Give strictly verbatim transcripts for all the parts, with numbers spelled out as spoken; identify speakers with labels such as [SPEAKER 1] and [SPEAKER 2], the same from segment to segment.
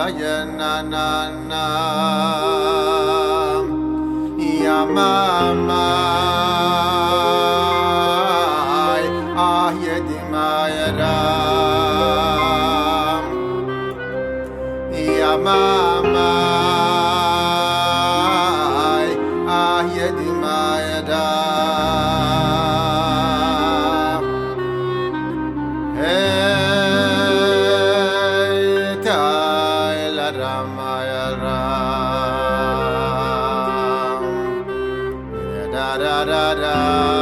[SPEAKER 1] na na na Yamama Ah Yedimayada Yamama Ah Yedimayada Da da da da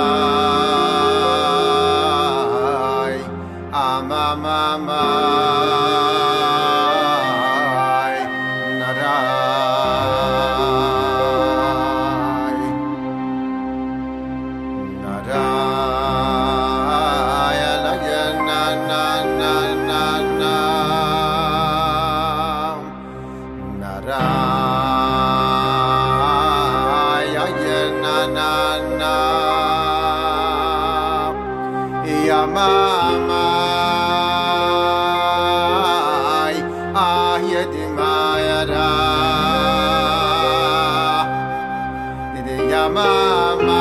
[SPEAKER 1] ama mama nada nada ya la ya na na na na na nada Yamama Ah Yedimayada Yamama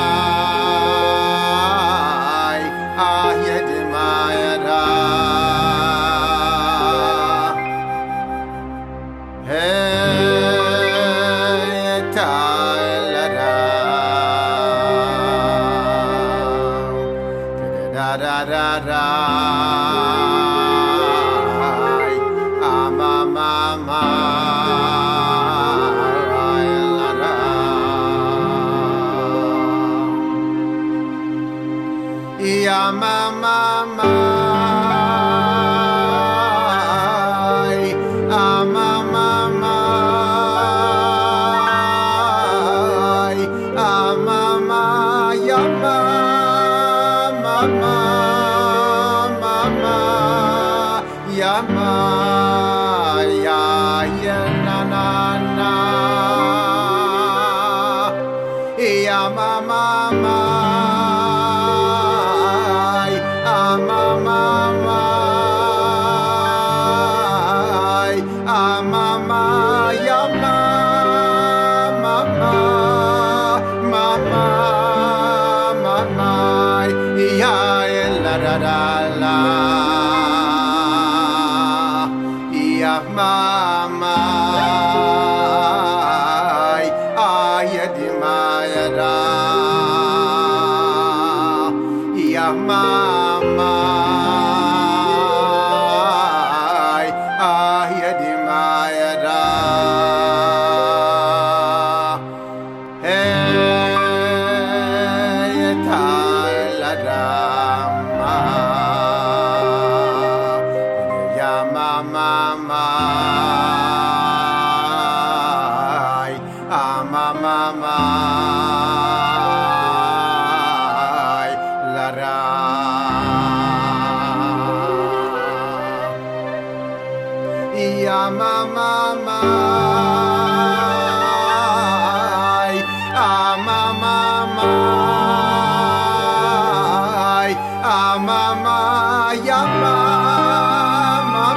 [SPEAKER 1] Ah Yedimayada Hey Tailada Da da da da ama mama la la ya mama ama mama ama ya mama mama yama ya ya na na na ya mama ama mama ama yama mama mama mama ya la la la ya mama ah Yedimayada ya mama ah Yedimayada hey taladama ya mama ama mama lara ya mama ama mama ama mama ya mama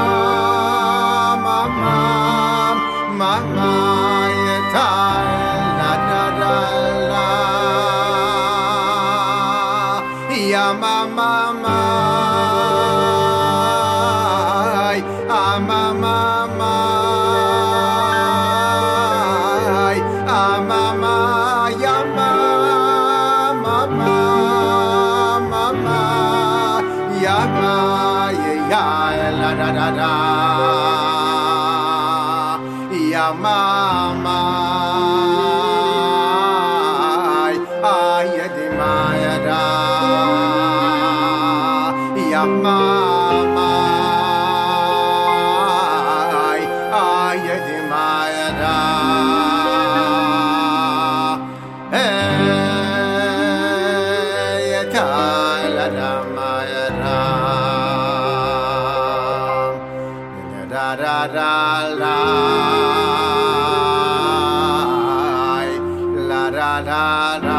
[SPEAKER 1] mama mama ya ta la da da la ya mama ama mama ama ya mama mama ya ma ya la da da da ya mama ah Yedimayada ya mama ah Yedimayada hey Tailadamayada da da da la la da da da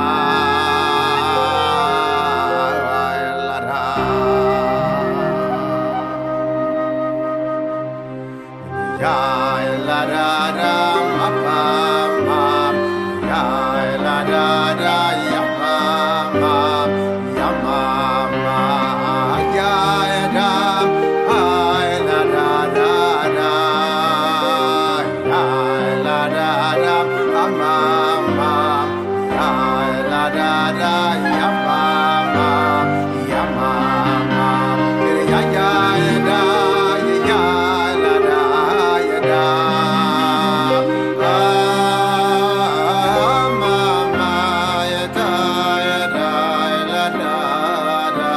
[SPEAKER 1] la da ya la da da ma ma ma ya la da da ya ma ma ya ma ma ya da ai la da da da ya la da da ma ma ya la da da ya ma ma ya ma ma ya ya da ya la da ya da ma ma ya da ya da la da da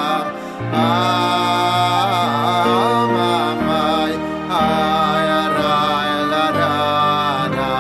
[SPEAKER 1] ma ma ya da la da da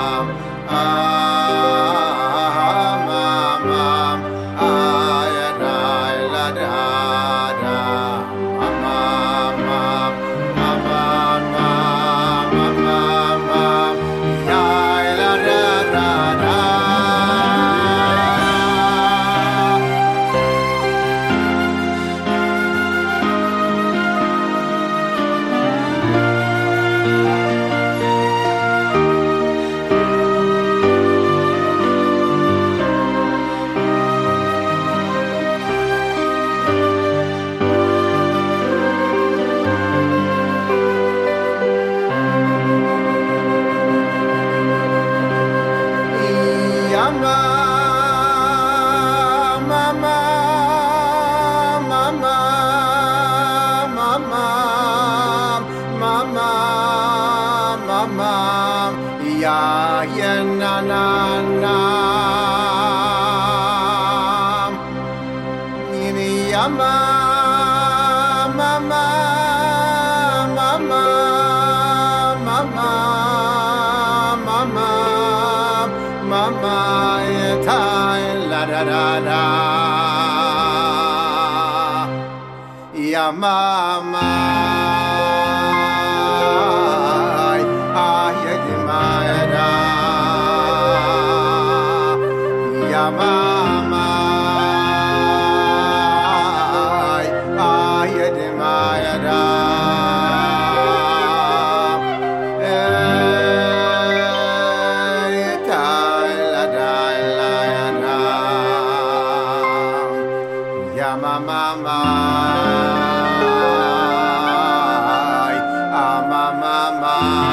[SPEAKER 1] ya ya na na na ni ya ma ma ma ma ma ma ma ma ma ma ma ya ta la da da da ya ma ma ma ma ay ay de ma ya da eh ta la da la ya da ya ma ma ma ay ah ma ma ma